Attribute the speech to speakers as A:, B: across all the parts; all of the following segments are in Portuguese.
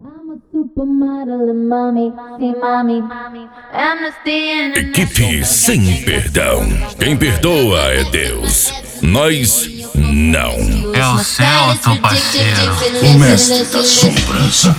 A: Equipe Sem Perdão. Quem perdoa é Deus. Nós não.
B: Eu certo, parceiro.
C: O mestre das sombras.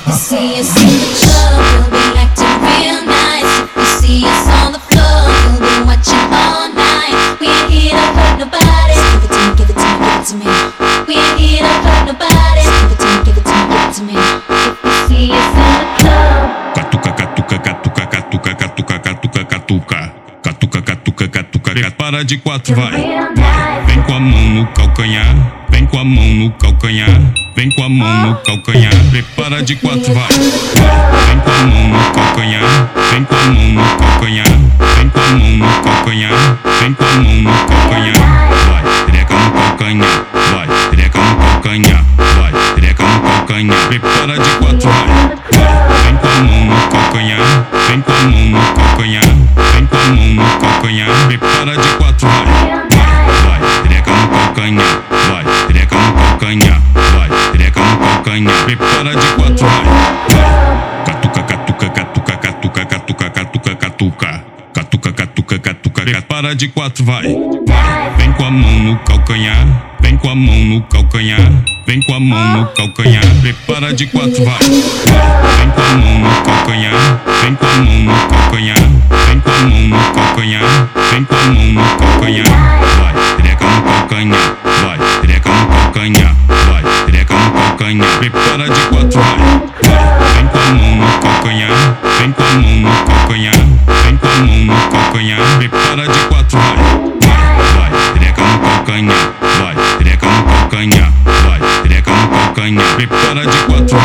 D: Catuca, catuca, catuca, catuca, catuca, catuca, catuca. Catuca, catuca, catuca, prepara de quatro, vai. Vem com a mão no calcanhar, vem com a mão no calcanhar, vem com a mão no calcanhar, prepara de quatro, vai. Vem com a mão no calcanhar, vem com a mão no calcanhar, vem com a mão no calcanhar, vem com a mão no calcanhar, vai. Treca no calcanhar, vai. Treca no calcanhar, vai. Treca no calcanhar, prepara de quatro, vai. Vem com a mão no calcanhar, vem com a mão no calcanhar, vem com a mão no calcanhar, prepara de quatro, vai. Vai, treca no calcanhar, vai. Treca no calcanhar, vai. Treca no calcanhar, prepara de quatro, vai. Catuca, catuca, catuca, catuca, catuca, catuca, catuca. Catuca, catuca, catuca, prepara de quatro, vai. Vem com a mão no calcanhar, vem com a mão no calcanhar, vem com a mão no calcanhar, prepara de quatro, vai. Vem com a mão no calcanhar, vem com a mão no calcanhar, vem com a mão no calcanhar, vem com a mão no calcanhar, vai. Treca no calcanhar, vai. Treca no calcanhar, vai. Treca no calcanhar, prepara de quatro, vai. Vem com a mão no calcanhar, vem com a mão no calcanhar, vem com a mão no calcanhar, prepara de quatro, vai. Vai, treca no calcanhar, vai. Treca no calcanhar, vai. Treca no calcanhar, prepara de quatro,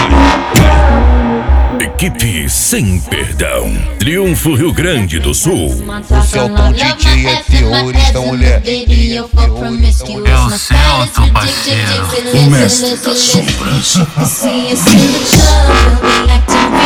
D: vai.
A: Equipe Sem Perdão. Triunfo Rio Grande do Sul.
C: O Celton DJ é terrorista, mulher. DJ é terrorista, mulher.
B: Eu certo, parceiro.
C: O mestre das sombras.